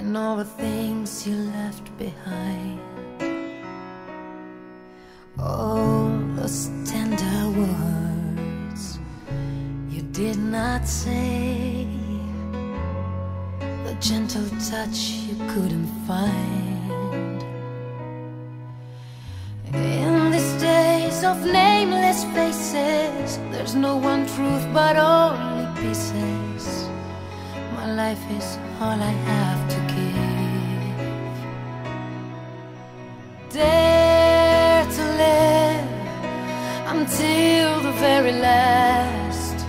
and all the things you left behind. All those tender words you did not say, the gentle touch you couldn't find. In these days of nameless faces, there's no one truth but only pieces. My life is all I have to give. Dare to live until the very last.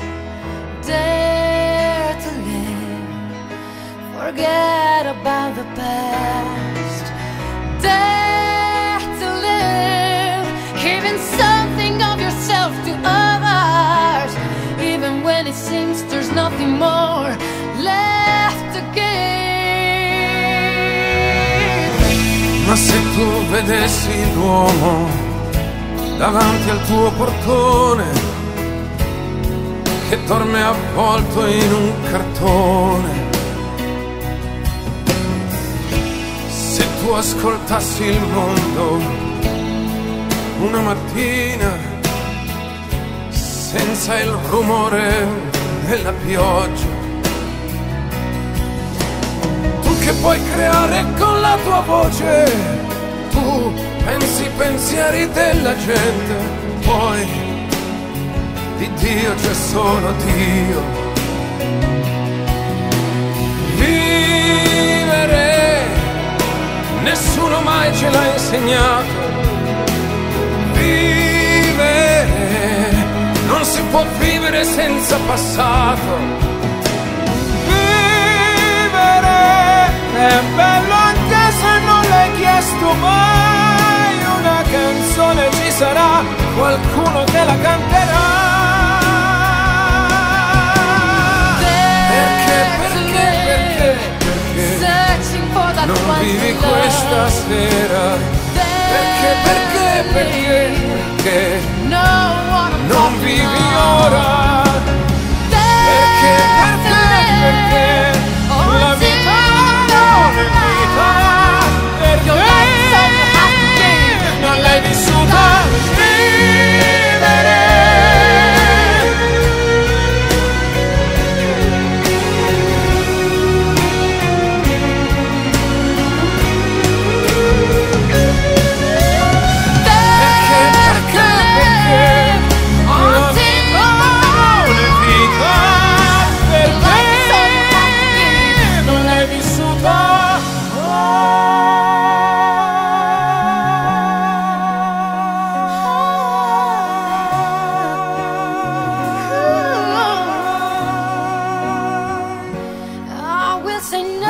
Dare to live, forget about the past. Dare to live, giving something of yourself to others, even when it seems there's nothing more left to give. Ma se tu vedessi l'uomo davanti al tuo portone, che dorme avvolto in un cartone, se tu ascoltassi il mondo una mattina senza il rumore della pioggia, tu che puoi creare con la tua voce, tu pensi i pensieri della gente, poi di Dio c'è solo Dio. Vivere nessuno mai ce l'ha insegnato. Vivere non si può vivere senza passato. È bello anche se non l'hai chiesto mai. Una canzone ci sarà, qualcuno te la canterà. Perché non vivi questa sera? Perché non vivi ora? Perché la vita non l'hai vissuta. Vivere say no.